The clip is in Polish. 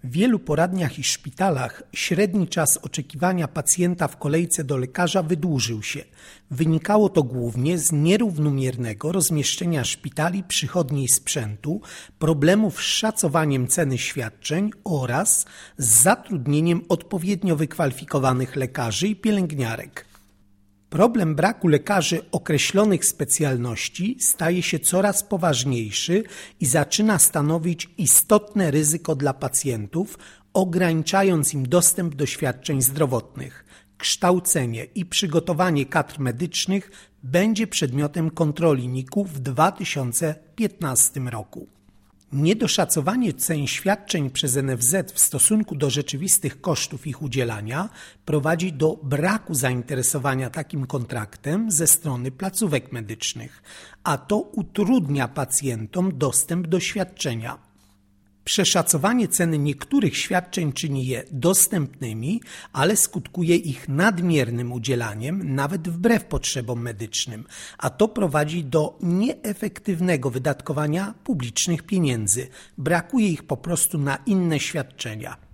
W wielu poradniach i szpitalach średni czas oczekiwania pacjenta w kolejce do lekarza wydłużył się. Wynikało to głównie z nierównomiernego rozmieszczenia szpitali, przychodni i sprzętu, problemów z szacowaniem ceny świadczeń oraz z zatrudnieniem odpowiednio wykwalifikowanych lekarzy i pielęgniarek. Problem braku lekarzy określonych specjalności staje się coraz poważniejszy i zaczyna stanowić istotne ryzyko dla pacjentów, ograniczając im dostęp do świadczeń zdrowotnych. Kształcenie i przygotowanie kadr medycznych będzie przedmiotem kontroli NIK-u w 2015 roku. Niedoszacowanie cen świadczeń przez NFZ w stosunku do rzeczywistych kosztów ich udzielania prowadzi do braku zainteresowania takim kontraktem ze strony placówek medycznych, a to utrudnia pacjentom dostęp do świadczenia. Przeszacowanie ceny niektórych świadczeń czyni je dostępnymi, ale skutkuje ich nadmiernym udzielaniem, nawet wbrew potrzebom medycznym, a to prowadzi do nieefektywnego wydatkowania publicznych pieniędzy. Brakuje ich po prostu na inne świadczenia.